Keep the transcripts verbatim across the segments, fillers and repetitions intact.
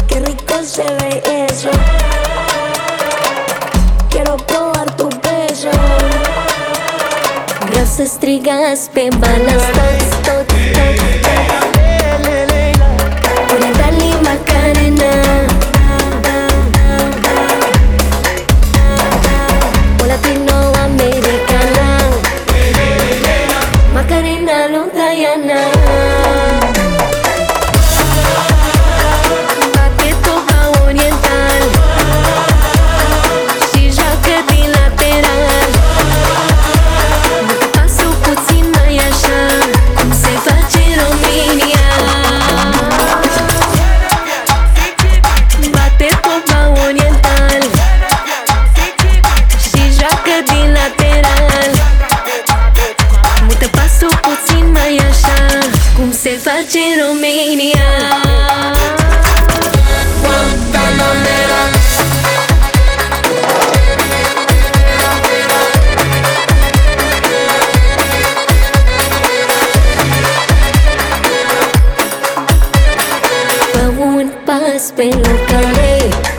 qué rico se ve eso. Quiero probar tu beso. Vreau să strigați pe balas toți, toți, toți. Orientali Macarena, o latinoamericana, Macarena lui Diana. Bate toba oriental și joacă din lateral. Pasul puțin mai așa, cum se face în România. Bate toba oriental și joacă din lateral. Mută pasul puțin mai așa, cum se face în România. Guantanamera. Fă un pas pe locale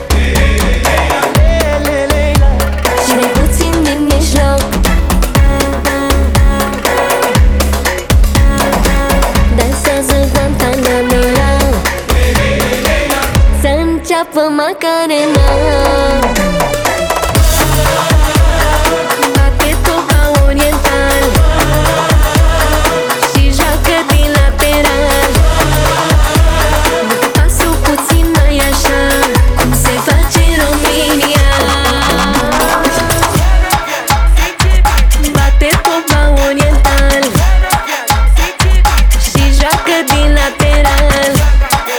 și mai puțin din mijloc. Dansează Guantanamera, să înceapă Macarena. Bate toba oriental și joacă din lateral. Mută pasul puțin mai așa, cum se face în România. Bate toba oriental și joacă din lateral.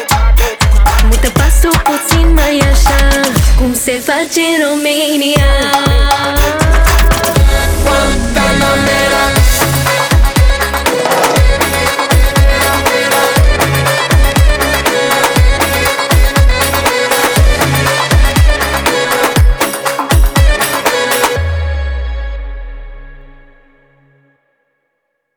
Mută pasul puțin mai așa, cum se face în România.